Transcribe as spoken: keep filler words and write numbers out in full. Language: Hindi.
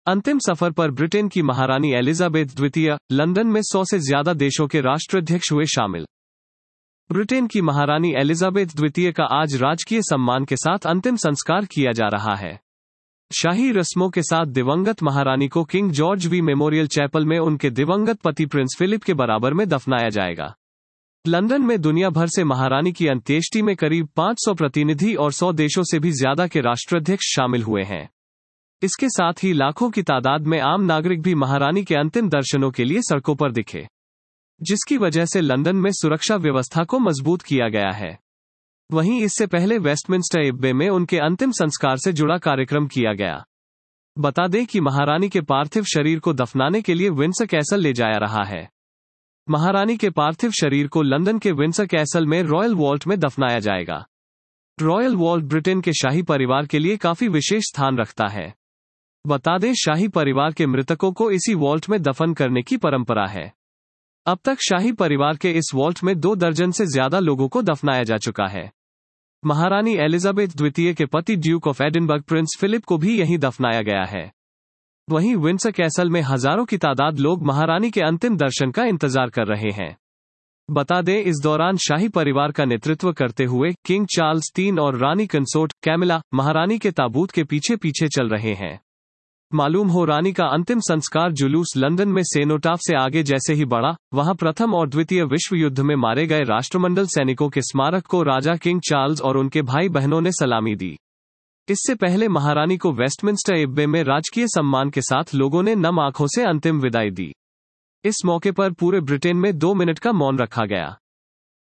अंतिम सफर पर ब्रिटेन की महारानी एलिजाबेथ द्वितीय, लंदन में सौ से ज्यादा देशों के राष्ट्राध्यक्ष हुए शामिल। ब्रिटेन की महारानी एलिजाबेथ द्वितीय का आज राजकीय सम्मान के साथ अंतिम संस्कार किया जा रहा है। शाही रस्मों के साथ दिवंगत महारानी को King George V memorial chapel में उनके दिवंगत पति प्रिंस फिलिप के बराबर में दफनाया जाएगा। लंदन में दुनिया भर से महारानी की अंत्येष्टि में करीब पाँच सौ प्रतिनिधि और सौ देशों से भी ज्यादा के राष्ट्राध्यक्ष शामिल हुए हैं। इसके साथ ही लाखों की तादाद में आम नागरिक भी महारानी के अंतिम दर्शनों के लिए सड़कों पर दिखे, जिसकी वजह से लंदन में सुरक्षा व्यवस्था को मजबूत किया गया है। वहीं इससे पहले वेस्टमिंस्टर एब्बे में उनके अंतिम संस्कार से जुड़ा कार्यक्रम किया गया। बता दें कि महारानी के पार्थिव शरीर को दफनाने के लिए विंडसर कैसल ले जाया रहा है। महारानी के पार्थिव शरीर को लंदन के विंडसर कैसल में रॉयल वॉल्ट में दफनाया जाएगा। रॉयल वॉल्ट ब्रिटेन के शाही परिवार के लिए काफी विशेष स्थान रखता है। बता दें, शाही परिवार के मृतकों को इसी वॉल्ट में दफन करने की परंपरा है। अब तक शाही परिवार के इस वॉल्ट में दो दर्जन से ज्यादा लोगों को दफनाया जा चुका है। महारानी एलिजाबेथ द्वितीय के पति Duke of Edinburgh Prince Philip को भी यहीं दफनाया गया है। वहीं विंडसर कैसल में हजारों की तादाद लोग महारानी के अंतिम दर्शन का इंतजार कर रहे हैं। बता दें, इस दौरान शाही परिवार का नेतृत्व करते हुए किंग चार्ल्स तीन और रानी कंसोर्ट कैमिला महारानी के ताबूत के पीछे पीछे चल रहे हैं। मालूम हो, रानी का अंतिम संस्कार जुलूस लंदन में सेनोटाफ से आगे जैसे ही बढ़ा, वहां प्रथम और द्वितीय विश्व युद्ध में मारे गए राष्ट्रमंडल सैनिकों के स्मारक को राजा किंग चार्ल्स और उनके भाई बहनों ने सलामी दी। इससे पहले महारानी को वेस्टमिंस्टर एब्बे में राजकीय सम्मान के साथ लोगों ने नम आंखों से अंतिम विदाई दी। इस मौके पर पूरे ब्रिटेन में दो मिनट का मौन रखा गया।